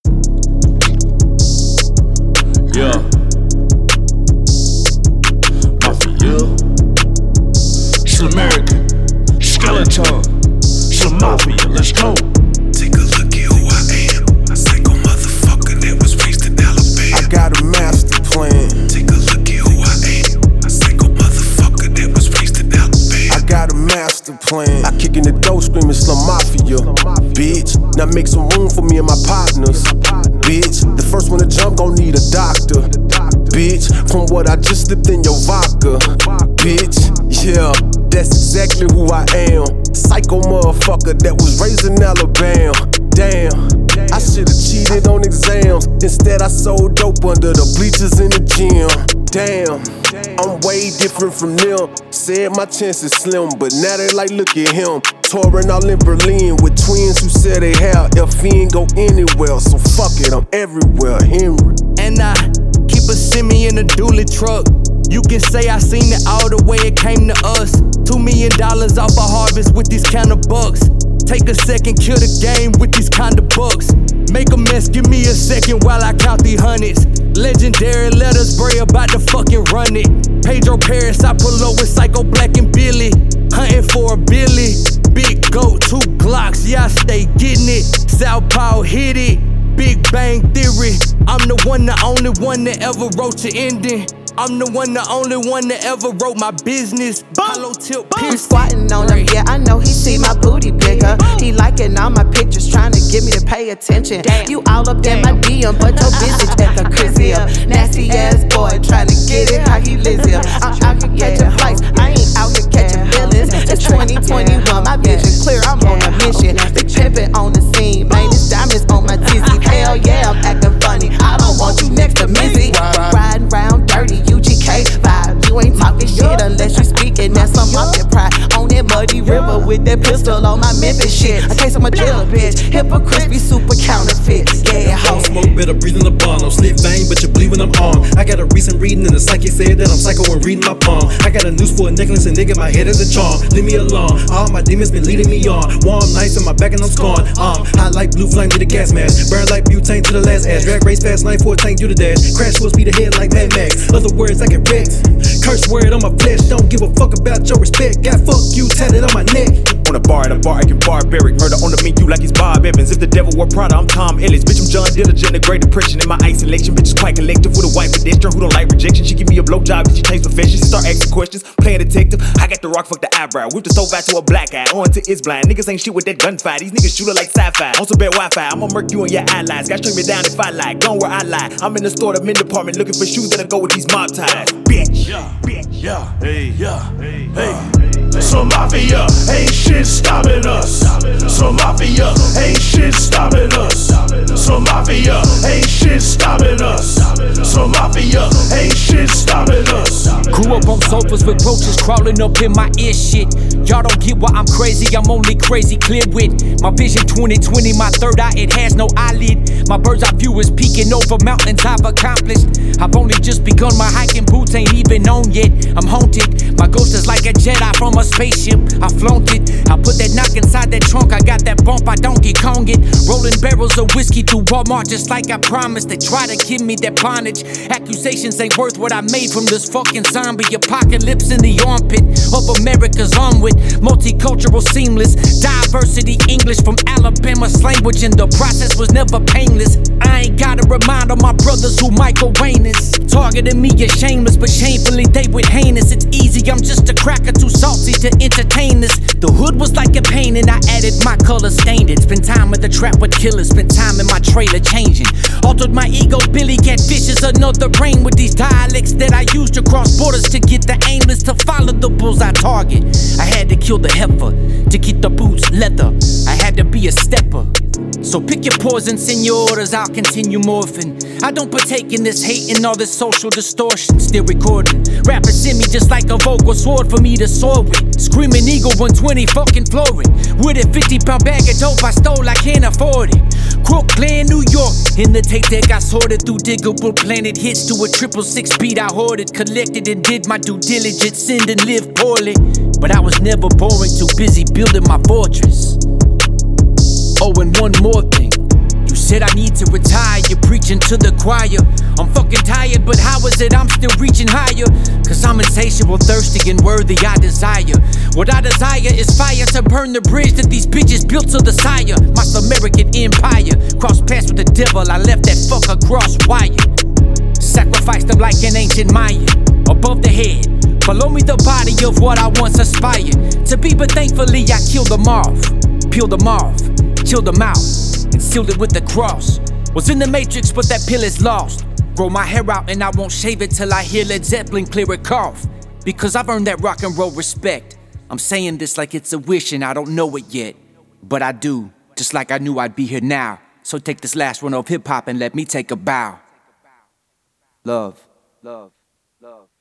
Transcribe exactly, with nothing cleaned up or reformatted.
Yeah. Mafia. It's American. Skeleton. It's Mafia. Let's go. Take a look at who I am. A psycho motherfucker that was raised in Alabama. I got a master plan. Take a look at who I am. A psycho motherfucker that was raised in Alabama. I got a master plan. I kick in the door screaming Slum Mafia. Bitch, now make some room for me and my partners. Bitch, the first one to jump gon' need a doctor. Bitch, from what I just slipped in your vodka. Bitch, yeah, that's exactly who I am. Psycho motherfucker that was raised in Alabama. Damn, I should've cheated on exams. Instead I sold dope under the bleachers in the gym. Damn, I'm way different from them. Said my chances slim, but now they like, look at him. Touring all in Berlin with twins who said they have F he ain't go anywhere. So fuck it, I'm everywhere, Henry. And I keep a semi in a dually truck. You can say I seen it all the way it came to us. Two million dollars off a harvest with these kind of bucks. Take a second, kill the game with these kind of bucks. Make a mess, give me a second while I count these hundreds. Legendary, let us bray about to fucking run it. Pedro Paris, I pull up with Psycho Black and Billy. Hunting for a Billy. Big goat, two Glocks, yeah I stay getting it. Southpaw hit it. Big Bang Theory. I'm the one, the only one that ever wrote your ending. I'm the one, the only one that ever wrote my business. Hollow tip I'm squatting on him, yeah, I know he see my booty bigger. He liking all my pictures, trying to get me to pay attention. Damn. You all up in my D M, but your bitch at the Chrissy up. Nasty ass boy, trying to get it how he lives here. I'm out here catching flights, I ain't out here catching feelings. It's twenty twenty-one, my vision clear, I'm on a mission. Big pimpin' on the scene, man, it's diamonds on my tizzy. Hell yeah, I'm acting funny, I don't want you next to Missy. Riding round dirty, U G K vibe. You ain't talking shit unless you speaking. That's some mafia pride. On that muddy river with that pistol on my Memphis shit. I taste I'm a driller, bitch. Hypocrite be super counterfeit. Yeah, I smoke better breathing the bomb. I'm sniff vein, but you bleed when I'm armed. I got a recent reading and the psychic said that I'm psycho and reading my palm. I got a noose for a necklace and nigga, my head is a charm. Leave me alone. All my demons been leading me on. Warm nights in my back and I'm scorned. Um, hot like blue flame to the gas mask. Burn like butane to the last ass. Drag race fast line for a tank, do the dash. Crash will speed ahead like Mad Max. Other words I get wrecked. Curse word on my flesh, don't give a fuck about your respect. Got fuck you tatted on my neck. On a bar, at a bar, I can barbaric. Murder on the menu like he's Bob Evans. If the devil wore Prada, I'm Tom Ellis. Bitch, I'm John Diligent, the Great Depression. In my isolation, bitch is quite collective. With a white pedestrian who don't like rejection. She give me a blowjob, she change profession. She start asking questions, playing detective. I got the rock, fuck the eyebrow. Whip the stove out to a black eye, on to it's blind. Niggas ain't shit with that gunfire. These niggas shoot her like sci-fi. On some bad Wi-Fi, I'ma murk you on your eyelids. Got string me down if I lie, gone where I lie. I'm in the store, the men department, looking for shoes that'll go with these mob ties. Bitch, yeah, bitch, yeah, hey, yeah, hey, hey. So Mafia, ain't shit stopping us. So Mafia, ain't shit stopping us. So Mafia, ain't shit stopping us. So Mafia, ain't shit stopping us. Grew up on sofas with roaches crawling up in my ear shit. Y'all don't get why I'm crazy, I'm only crazy clear with my vision twenty twenty, my third eye, it has no eyelid. My bird's eye view is peeking over mountains I've accomplished. I've only just begun, my hiking boots ain't even known yet. I'm haunted, my ghost is like a Jedi from a spaceship. I flaunt it, I put that knock inside that trunk. I got that bump, I Donkey Kong it. Rolling barrels of whiskey through Walmart just like I promised. They try to give me that bondage. Accusations ain't worth what I made from this fucking zombie apocalypse in the armpit of America's onward. Multicultural, seamless, diversity, English from Alabama's language, and the process was never painless. I ain't gotta remind all my brothers who Michael Wayne is. Targeting me is shameless, but shamefully they with heinous. It's easy, I'm just a cracker too salty to entertain this. The hood was like a painting, I added my color, stained it. Spent time at the trap with killers, spent time in my trailer changing. Altered my ego, Billy Catfish is another brain with these dialects that I used to cross borders to get the aimless to follow the bullseye target. I had to kill the heifer to get the boots leather. I had to be a stepper. So pick your poison, send your orders, I'll continue morphing. I don't partake in this hate and all this social distortion. Still recording, rappers send me just like a vocal sword for me to soar with. Screaming Eagle one twenty fucking flooring. With a fifty pound bag of dope I stole, I can't afford it. Crooklyn, New York, in the tape deck I sorted through diggable planet hits to a triple six speed. I hoarded, collected and did my due diligence, sinned and lived poorly. But I was never boring, too busy building my fortress. Oh, and one more thing. You said I need to retire, you're preaching to the choir. I'm fucking tired, but how is it I'm still reaching higher? Cause I'm insatiable, thirsty, and worthy I desire. What I desire is fire to burn the bridge that these bitches built to the sire. My American empire, cross paths with the devil, I left that fucker cross-wired. Sacrificed them like an ancient Mayan, above the head. Below me the body of what I once aspired to be, but thankfully I killed them off. Peeled them off, chilled them out, and sealed it with the cross. Was in the matrix, but that pill is lost. Grow my hair out and I won't shave it till I hear Led Zeppelin clear a cough. Because I've earned that rock and roll respect. I'm saying this like it's a wish and I don't know it yet. But I do, just like I knew I'd be here now. So take this last run of hip hop and let me take a bow. Love, love, love.